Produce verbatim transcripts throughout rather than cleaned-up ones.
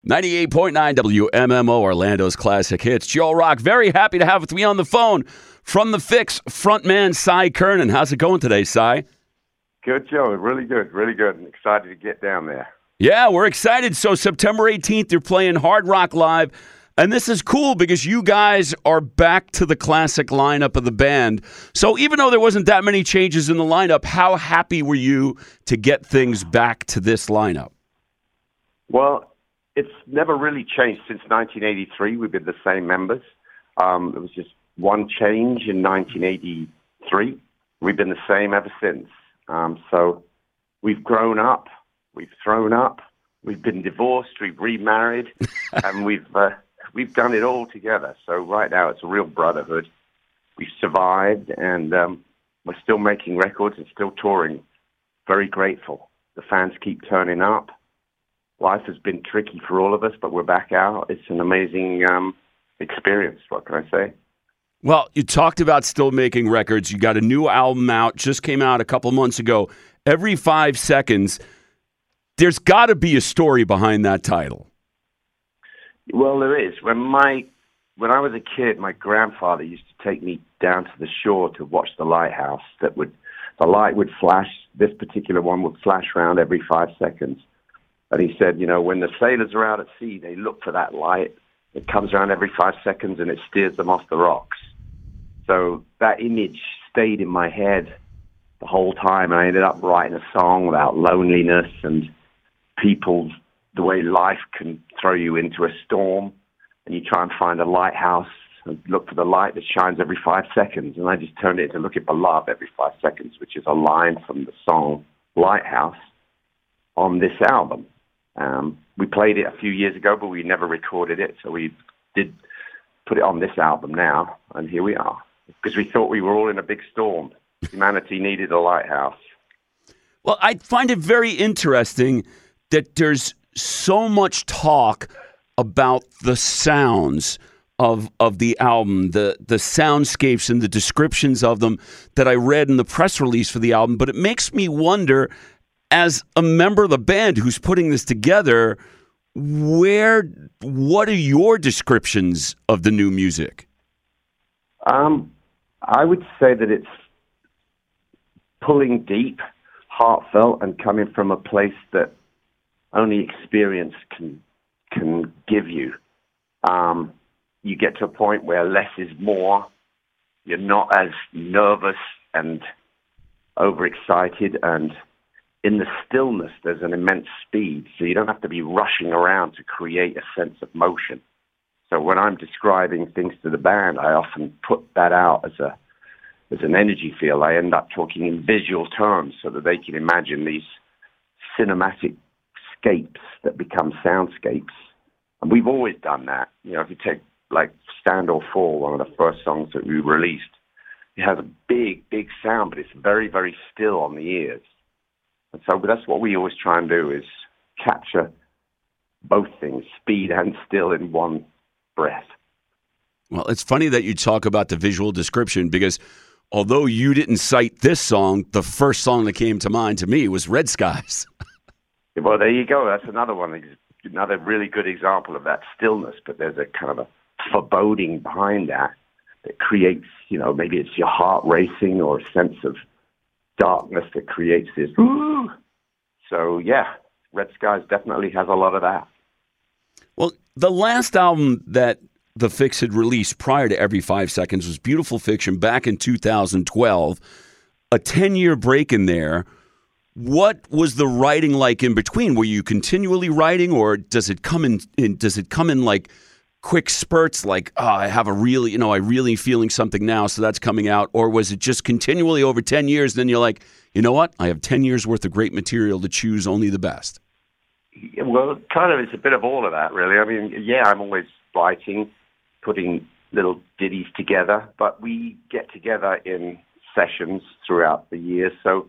ninety-eight point nine W M M O, Orlando's classic hits. Joe Rock, very happy to have with me on the phone from The Fix, frontman Cy Curnin. How's it going today, Cy? Good, Joe. Really good, really good. I'm excited to get down there. Yeah, we're excited. So September eighteenth, you're playing Hard Rock Live. And this is cool because you guys are back to the classic lineup of the band. So even though there wasn't that many changes in the lineup, how happy were you to get things back to this lineup? Well, it's never really changed since nineteen eighty-three. We've been the same members. Um, it was just one change in nineteen eighty-three. We've been the same ever since. Um, so we've grown up, we've thrown up, we've been divorced, we've remarried, and we've uh, we've done it all together. So right now it's a real brotherhood. We've survived, and um, we're still making records and still touring. Very grateful. The fans keep turning up. Life has been tricky for all of us, but we're back out. It's an amazing um, experience. What can I say? Well, you talked about still making records. You got a new album out, just came out a couple months ago. Every Five Seconds. There's got to be a story behind that title. Well, there is. When my when I was a kid, my grandfather used to take me down to the shore to watch the lighthouse. That would the light would flash. This particular one would flash around every five seconds. And he said, you know, when the sailors are out at sea, they look for that light. It comes around every five seconds and it steers them off the rocks. So that image stayed in my head the whole time. And I ended up writing a song about loneliness and people, the way life can throw you into a storm. And you try and find a lighthouse and look for the light that shines every five seconds. And I just turned it into Looking for Love every five seconds, which is a line from the song Lighthouse on this album. Um, we played it a few years ago, but we never recorded it. So we did put it on this album now, and here we are. Because we thought we were all in a big storm. Humanity needed a lighthouse. Well, I find it very interesting that there's so much talk about the sounds of of the album, the the soundscapes and the descriptions of them that I read in the press release for the album. But it makes me wonder, as a member of the band who's putting this together, where, what are your descriptions of the new music? Um, I would say that it's pulling deep, heartfelt, and coming from a place that only experience can can give you. Um, you get to a point where less is more. You're not as nervous and overexcited, and in the stillness, there's an immense speed, so you don't have to be rushing around to create a sense of motion. So when I'm describing things to the band, I often put that out as a as an energy field. I end up talking in visual terms so that they can imagine these cinematic scapes that become soundscapes. And we've always done that. You know, if you take like Stand or Fall, one of the first songs that we released, it has a big, big sound, but it's very, very still on the ears. And so that's what we always try and do, is capture both things, speed and still, in one breath. Well, it's funny that you talk about the visual description, because although you didn't cite this song, the first song that came to mind to me was Red Skies. Well, there you go. That's another one, another really good example of that stillness, but there's a kind of a foreboding behind that that creates, you know, maybe it's your heart racing or a sense of darkness that creates this. Ooh. So, yeah, Red Skies definitely has a lot of that. Well, the last album that The Fix had released prior to Every Five Seconds was Beautiful Fiction back in two thousand twelve. A ten-year break in there. What was the writing like in between? Were you continually writing, or does it come in, in does it come in like quick spurts, like, oh, I have a really, you know, I really feeling something now, so that's coming out? Or was it just continually over ten years, then you're like, you know what, I have ten years worth of great material to choose only the best? Well, kind of, it's a bit of all of that, really. I mean, yeah, I'm always writing, putting little ditties together, but we get together in sessions throughout the year. So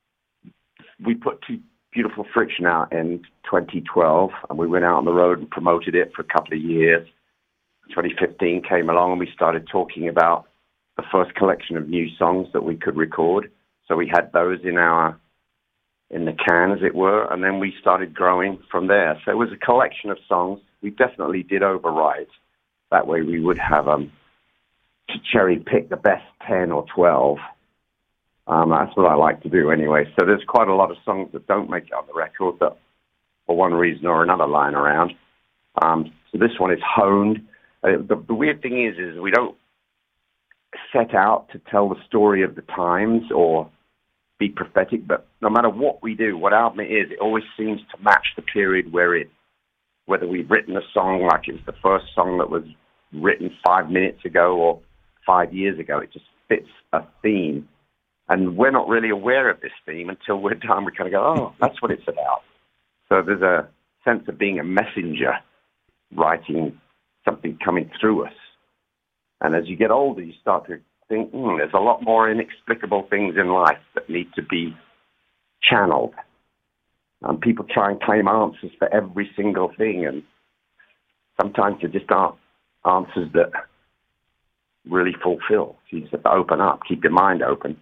we put two Beautiful Fiction out in twenty twelve, and we went out on the road and promoted it for a couple of years. twenty fifteen came along, and we started talking about the first collection of new songs that we could record. So we had those in our in the can, as it were, and then we started growing from there. So it was a collection of songs. We definitely did override. That way we would have um, to cherry pick the best ten or twelve. Um, that's what I like to do anyway. So there's quite a lot of songs that don't make it on the record that, for one reason or another, lying around. Um, so this one is honed. Uh, the, the weird thing is, is we don't set out to tell the story of the times or be prophetic, but no matter what we do, what album it is, it always seems to match the period we're in. Whether we've written a song like it's the first song that was written five minutes ago or five years ago, it just fits a theme. And we're not really aware of this theme until we're done. We kind of go, oh, that's what it's about. So there's a sense of being a messenger, writing something coming through us. And as you get older, you start to think, hmm, there's a lot more inexplicable things in life that need to be channeled. Um, people try and claim answers for every single thing, and sometimes there just aren't answers that really fulfill. So you just have to open up, keep your mind open.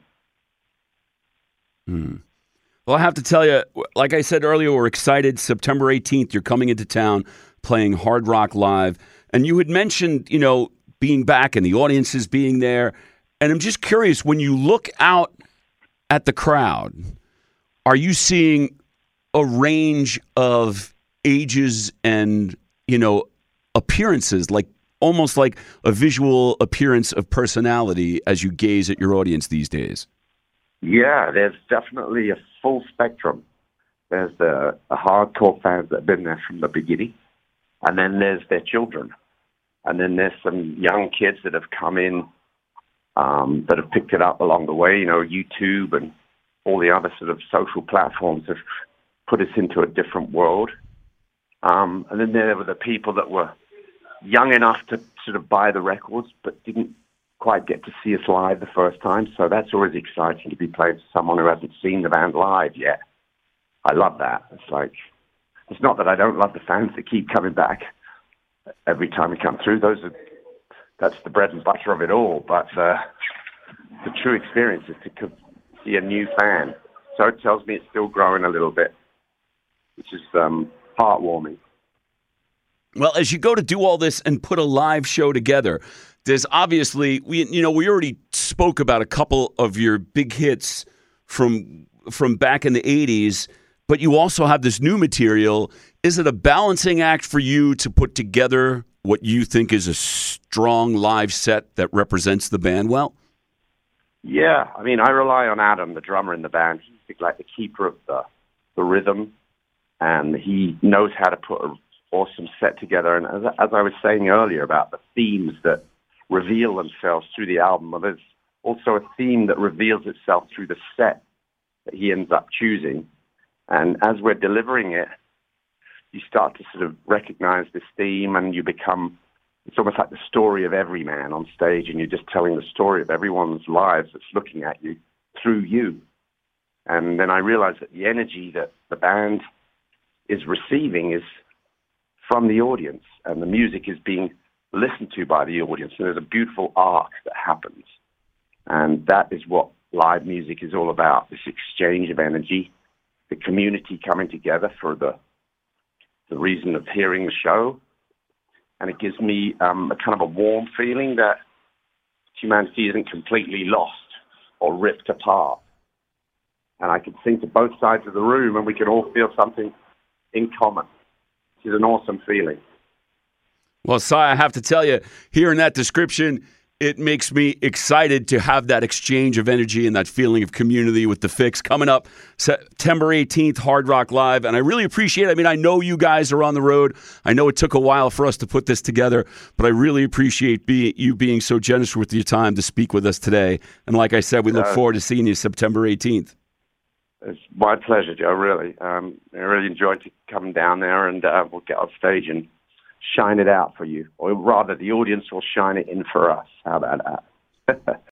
Hmm. Well, I have to tell you, like I said earlier, we're excited. September eighteenth, you're coming into town playing Hard Rock Live. And you had mentioned, you know, being back and the audiences being there. And I'm just curious, when you look out at the crowd, are you seeing a range of ages and, you know, appearances, like almost like a visual appearance of personality as you gaze at your audience these days? Yeah, there's definitely a full spectrum. There's the, the hardcore fans that have been there from the beginning, and then there's their children. And then there's some young kids that have come in um, that have picked it up along the way. You know, YouTube and all the other sort of social platforms have put us into a different world. Um, and then there were the people that were young enough to sort of buy the records but didn't quite get to see us live the first time. So that's always exciting to be playing to someone who hasn't seen the band live yet. I love that. It's like, it's not that I don't love the fans that keep coming back every time we come through. Those are, that's the bread and butter of it all. But uh, the true experience is to see a new fan. So it tells me it's still growing a little bit, which is um, heartwarming. Well, as you go to do all this and put a live show together, there's obviously, we you know, we already spoke about a couple of your big hits from from back in the eighties, but you also have this new material. Is it a balancing act for you to put together what you think is a strong live set that represents the band well? Yeah, I mean, I rely on Adam, the drummer in the band. He's like the keeper of the, the rhythm, and he knows how to put an awesome set together. And as, as I was saying earlier about the themes that reveal themselves through the album, well, there's also a theme that reveals itself through the set that he ends up choosing. And as we're delivering it, you start to sort of recognize this theme, and you become, it's almost like the story of every man on stage, and you're just telling the story of everyone's lives that's looking at you through you. And then I realized that the energy that the band is receiving is from the audience, and the music is being listened to by the audience. And there's a beautiful arc that happens. And that is what live music is all about, this exchange of energy, the community coming together for the the reason of hearing the show. And it gives me um, a kind of a warm feeling that humanity isn't completely lost or ripped apart. And I can sing to both sides of the room, and we can all feel something in common, which is an awesome feeling. Well, Si, I have to tell you, hearing that description, it makes me excited to have that exchange of energy and that feeling of community with the Fix coming up September eighteenth, Hard Rock Live. And I really appreciate it. I mean, I know you guys are on the road. I know it took a while for us to put this together, but I really appreciate be, you being so generous with your time to speak with us today. And like I said, we look uh, forward to seeing you September eighteenth. It's my pleasure, Joe, really. Um, I really enjoyed coming down there, and uh, we'll get on stage and shine it out for you. Or rather, the audience will shine it in for us. How about that?